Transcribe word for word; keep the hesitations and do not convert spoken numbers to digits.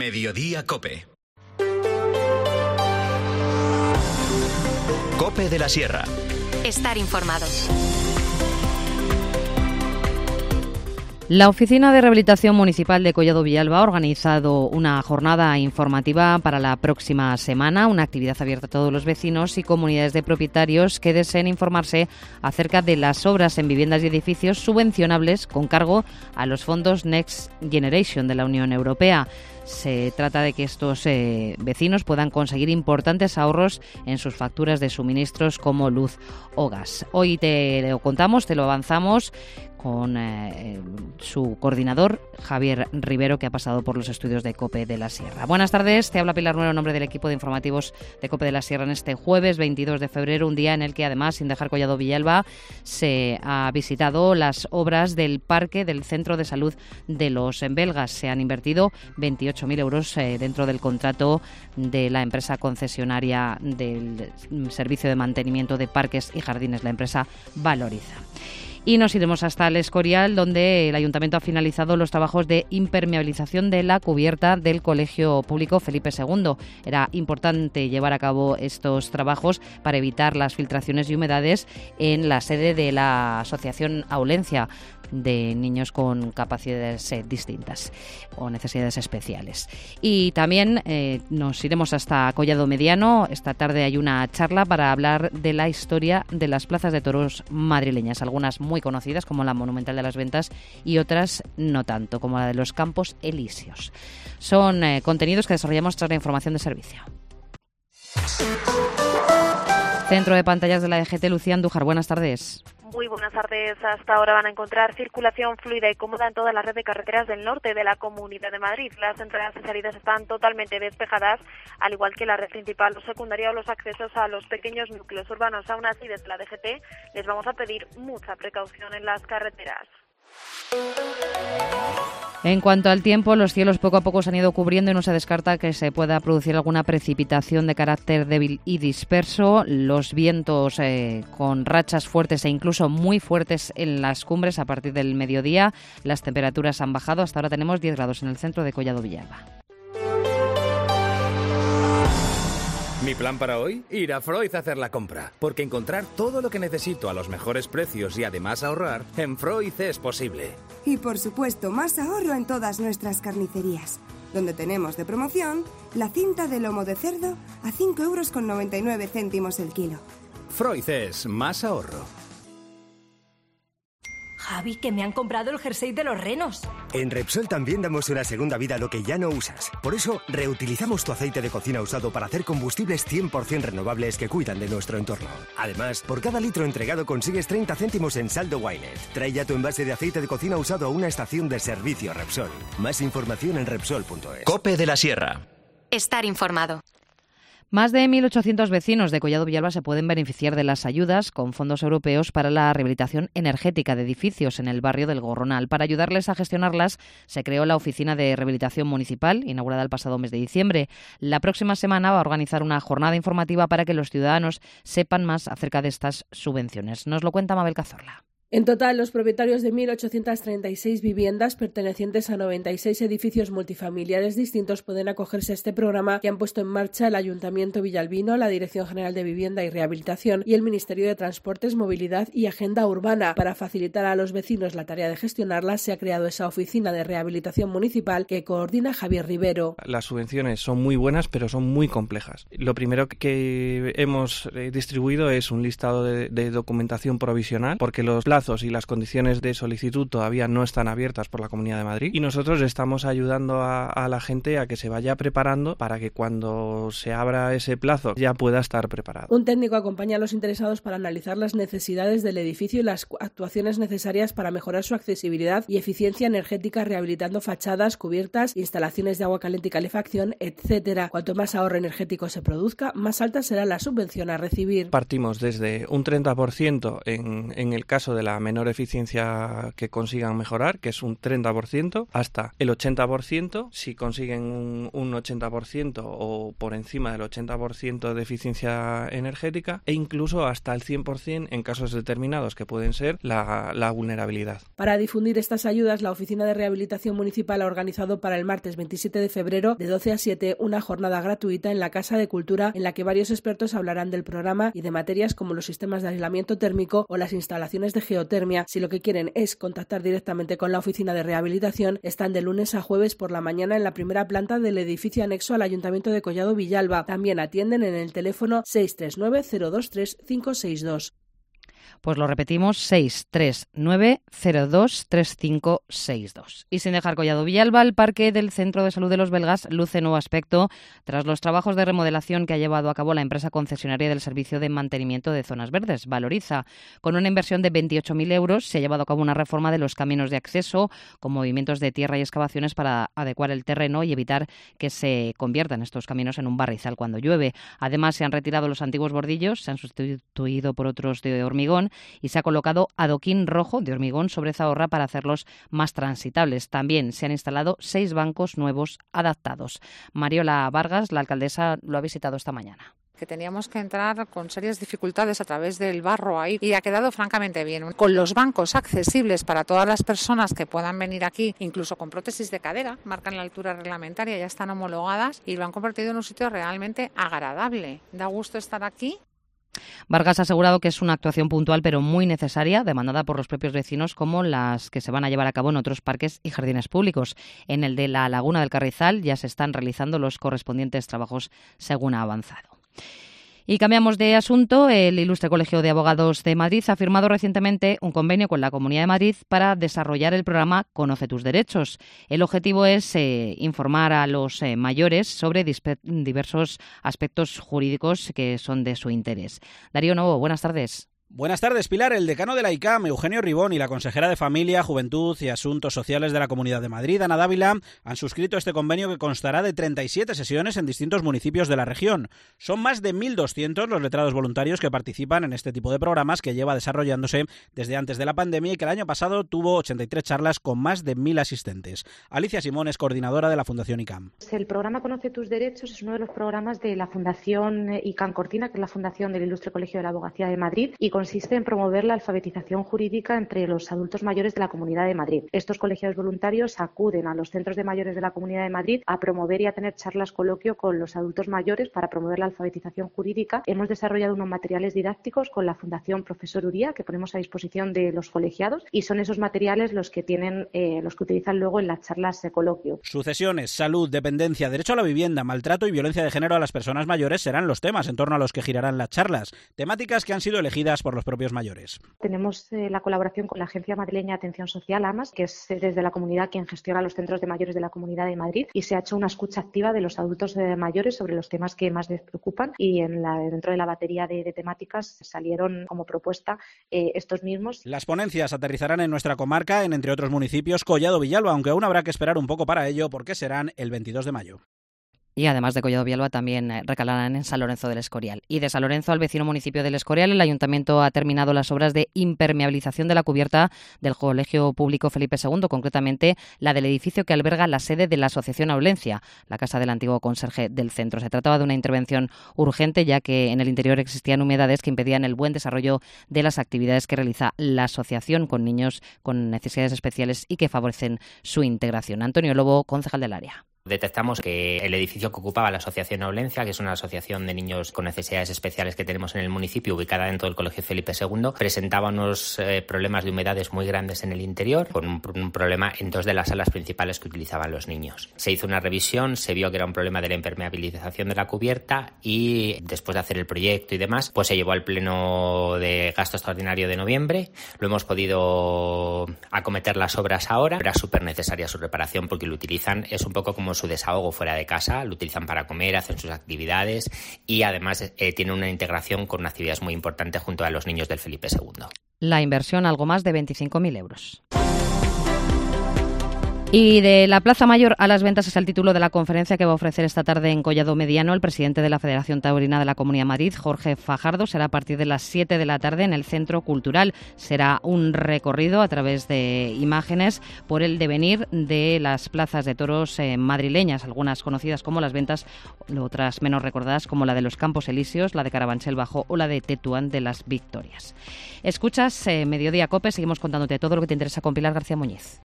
Mediodía Cope. Cope de la Sierra. Estar informado. La Oficina de Rehabilitación Municipal de Collado Villalba ha organizado una jornada informativa para la próxima semana, una actividad abierta a todos los vecinos y comunidades de propietarios que deseen informarse acerca de las obras en viviendas y edificios subvencionables con cargo a los fondos Next Generation de la Unión Europea. Se trata de que estos eh, vecinos puedan conseguir importantes ahorros en sus facturas de suministros como luz o gas. Hoy te lo contamos, te lo avanzamos con eh, su coordinador, Javier Rivero, que ha pasado por los estudios de COPE de la Sierra. Buenas tardes, te habla Pilar Nuero en nombre del equipo de informativos de COPE de la Sierra en este jueves veintidós de febrero, un día en el que además, sin dejar Collado Villalba, se ha visitado las obras del parque del Centro de Salud de los Belgas. Se han invertido veintiocho mil euros eh, dentro del contrato de la empresa concesionaria del servicio de mantenimiento de parques y jardines, la empresa Valoriza. Y nos iremos hasta el Escorial, donde el Ayuntamiento ha finalizado los trabajos de impermeabilización de la cubierta del Colegio Público Felipe segundo. Era importante llevar a cabo estos trabajos para evitar las filtraciones y humedades en la sede de la Asociación Aulencia de niños con capacidades eh, distintas o necesidades especiales. Y también eh, nos iremos hasta Collado Mediano. Esta tarde hay una charla para hablar de la historia de las plazas de toros madrileñas, algunas muy conocidas como la Monumental de las Ventas y otras no tanto, como la de los Campos Elíseos. Son eh, contenidos que desarrollamos tras la información de servicio. Centro de pantallas de la D G T, Lucía Andújar, buenas tardes. Muy buenas tardes. Hasta ahora van a encontrar circulación fluida y cómoda en toda la red de carreteras del norte de la Comunidad de Madrid. Las entradas y salidas están totalmente despejadas, al igual que la red principal o secundaria o los accesos a los pequeños núcleos urbanos. Aún así, desde la D G T les vamos a pedir mucha precaución en las carreteras. En cuanto al tiempo, los cielos poco a poco se han ido cubriendo y no se descarta que se pueda producir alguna precipitación de carácter débil y disperso. Los vientos eh, con rachas fuertes e incluso muy fuertes en las cumbres a partir del mediodía. Las temperaturas han bajado. Hasta ahora tenemos diez grados en el centro de Collado Villalba. Mi plan para hoy, ir a Freud a hacer la compra, porque encontrar todo lo que necesito a los mejores precios y además ahorrar, en Freud es posible. Y por supuesto, más ahorro en todas nuestras carnicerías, donde tenemos de promoción la cinta de lomo de cerdo a cinco euros con noventa y nueve céntimos el kilo. Freud es más ahorro. Javi, que me han comprado el jersey de los renos. En Repsol también damos una segunda vida a lo que ya no usas. Por eso, reutilizamos tu aceite de cocina usado para hacer combustibles cien por ciento renovables que cuidan de nuestro entorno. Además, por cada litro entregado consigues treinta céntimos en saldo Wynet. Trae ya tu envase de aceite de cocina usado a una estación de servicio Repsol. Más información en Repsol punto es. Cope de la Sierra. Estar informado. Más de mil ochocientos vecinos de Collado Villalba se pueden beneficiar de las ayudas con fondos europeos para la rehabilitación energética de edificios en el barrio del Gorronal. Para ayudarles a gestionarlas, se creó la Oficina de Rehabilitación Municipal, inaugurada el pasado mes de diciembre. La próxima semana va a organizar una jornada informativa para que los ciudadanos sepan más acerca de estas subvenciones. Nos lo cuenta Mabel Cazorla. En total, los propietarios de mil ochocientas treinta y seis viviendas pertenecientes a noventa y seis edificios multifamiliares distintos pueden acogerse a este programa que han puesto en marcha el Ayuntamiento villalbino, la Dirección General de Vivienda y Rehabilitación y el Ministerio de Transportes, Movilidad y Agenda Urbana. Para facilitar a los vecinos la tarea de gestionarlas, se ha creado esa Oficina de Rehabilitación Municipal que coordina Javier Rivero. Las subvenciones son muy buenas, pero son muy complejas. Lo primero que hemos distribuido es un listado de, de documentación provisional, porque los plazos y las condiciones de solicitud todavía no están abiertas por la Comunidad de Madrid y nosotros estamos ayudando a, a la gente a que se vaya preparando para que cuando se abra ese plazo ya pueda estar preparado. Un técnico acompaña a los interesados para analizar las necesidades del edificio y las actuaciones necesarias para mejorar su accesibilidad y eficiencia energética, rehabilitando fachadas, cubiertas, instalaciones de agua caliente y calefacción, etcétera. Cuanto más ahorro energético se produzca, más alta será la subvención a recibir. Partimos desde un treinta por ciento en, en el caso de la menor eficiencia que consigan mejorar, que es un treinta por ciento, hasta el ochenta por ciento, si consiguen un, un ochenta por ciento o por encima del ochenta por ciento de eficiencia energética, e incluso hasta el cien por ciento en casos determinados, que pueden ser la, la vulnerabilidad. Para difundir estas ayudas, la Oficina de Rehabilitación Municipal ha organizado para el martes veintisiete de febrero de doce a siete una jornada gratuita en la Casa de Cultura, en la que varios expertos hablarán del programa y de materias como los sistemas de aislamiento térmico o las instalaciones de geotermia. Si lo que quieren es contactar directamente con la Oficina de Rehabilitación, están de lunes a jueves por la mañana en la primera planta del edificio anexo al Ayuntamiento de Collado Villalba. También atienden en el teléfono seis tres nueve cero dos tres cinco seis dos. Pues lo repetimos, seis tres nueve cero dos tres cinco seis dos. Y sin dejar Collado Villalba, el Parque del Centro de Salud de los Belgas luce nuevo aspecto tras los trabajos de remodelación que ha llevado a cabo la empresa concesionaria del servicio de mantenimiento de zonas verdes, Valoriza. Con una inversión de veintiocho mil euros se ha llevado a cabo una reforma de los caminos de acceso con movimientos de tierra y excavaciones para adecuar el terreno y evitar que se conviertan estos caminos en un barrizal cuando llueve. Además, se han retirado los antiguos bordillos, se han sustituido por otros de hormigón y se ha colocado adoquín rojo de hormigón sobre zahorra para hacerlos más transitables. También se han instalado seis bancos nuevos adaptados. Mariola Vargas, la alcaldesa, lo ha visitado esta mañana. Que teníamos que entrar con serias dificultades a través del barro ahí y ha quedado francamente bien. Con los bancos accesibles para todas las personas que puedan venir aquí, incluso con prótesis de cadera, marcan la altura reglamentaria, ya están homologadas y lo han convertido en un sitio realmente agradable. Da gusto estar aquí. Vargas ha asegurado que es una actuación puntual pero muy necesaria, demandada por los propios vecinos, como las que se van a llevar a cabo en otros parques y jardines públicos. En el de la Laguna del Carrizal ya se están realizando los correspondientes trabajos según ha avanzado. Y cambiamos de asunto. El Ilustre Colegio de Abogados de Madrid ha firmado recientemente un convenio con la Comunidad de Madrid para desarrollar el programa Conoce tus derechos. El objetivo es eh, informar a los eh, mayores sobre dispe- diversos aspectos jurídicos que son de su interés. Darío Novo, buenas tardes. Buenas tardes, Pilar. El decano de la I C A M, Eugenio Ribón, y la consejera de Familia, Juventud y Asuntos Sociales de la Comunidad de Madrid, Ana Dávila, han suscrito este convenio que constará de treinta y siete sesiones en distintos municipios de la región. Son más de mil doscientos los letrados voluntarios que participan en este tipo de programas que lleva desarrollándose desde antes de la pandemia y que el año pasado tuvo ochenta y tres charlas con más de mil asistentes. Alicia Simón es coordinadora de la Fundación I C A M. El programa Conoce tus derechos es uno de los programas de la Fundación I C A M Cortina, que es la Fundación del Ilustre Colegio de la Abogacía de Madrid, y consiste en promover la alfabetización jurídica entre los adultos mayores de la Comunidad de Madrid. Estos colegiados voluntarios acuden a los centros de mayores de la Comunidad de Madrid a promover y a tener charlas coloquio con los adultos mayores para promover la alfabetización jurídica. Hemos desarrollado unos materiales didácticos con la Fundación Profesor Uría que ponemos a disposición de los colegiados y son esos materiales los que tienen, eh, los que utilizan luego en las charlas de coloquio. Sucesiones, salud, dependencia, derecho a la vivienda, maltrato y violencia de género a las personas mayores serán los temas en torno a los que girarán las charlas, temáticas que han sido elegidas por los propios mayores. Tenemos eh, la colaboración con la Agencia Madrileña de Atención Social, AMAS, que es eh, desde la comunidad quien gestiona los centros de mayores de la Comunidad de Madrid, y se ha hecho una escucha activa de los adultos eh, mayores sobre los temas que más les preocupan, y en la, dentro de la batería de, de temáticas salieron como propuesta eh, estos mismos. Las ponencias aterrizarán en nuestra comarca, en entre otros municipios, Collado Villalba, aunque aún habrá que esperar un poco para ello porque serán el veintidós de mayo. Y además de Collado Villalba también recalarán en San Lorenzo del Escorial. Y de San Lorenzo al vecino municipio del Escorial, el Ayuntamiento ha terminado las obras de impermeabilización de la cubierta del Colegio Público Felipe segundo, concretamente la del edificio que alberga la sede de la Asociación Aulencia, la casa del antiguo conserje del centro. Se trataba de una intervención urgente, ya que en el interior existían humedades que impedían el buen desarrollo de las actividades que realiza la asociación con niños con necesidades especiales y que favorecen su integración. Antonio Lobo, concejal del área. Detectamos que el edificio que ocupaba la Asociación Aulencia, que es una asociación de niños con necesidades especiales que tenemos en el municipio, ubicada dentro del Colegio Felipe segundo, presentaba unos eh, problemas de humedades muy grandes en el interior, con un, un problema en dos de las salas principales que utilizaban los niños. Se hizo una revisión, se vio que era un problema de la impermeabilización de la cubierta y después de hacer el proyecto y demás, pues se llevó al pleno de gasto extraordinario de noviembre. Lo hemos podido acometer las obras ahora. Era súper necesaria su reparación porque lo utilizan, es un poco como su desahogo fuera de casa, lo utilizan para comer, hacen sus actividades y además eh, tiene una integración con una actividad muy importante junto a los niños del Felipe segundo. La inversión algo más de veinticinco mil euros. Y de la Plaza Mayor a las ventas es el título de la conferencia que va a ofrecer esta tarde en Collado Mediano el presidente de la Federación Taurina de la Comunidad de Madrid, Jorge Fajardo. Será a partir de las siete de la tarde en el Centro Cultural. Será un recorrido a través de imágenes por el devenir de las plazas de toros eh, madrileñas, algunas conocidas como las ventas, otras menos recordadas como la de los Campos Elíseos, la de Carabanchel Bajo o la de Tetuán de las Victorias. Escuchas eh, Mediodía Cope, seguimos contándote todo lo que te interesa con Pilar García Muñiz.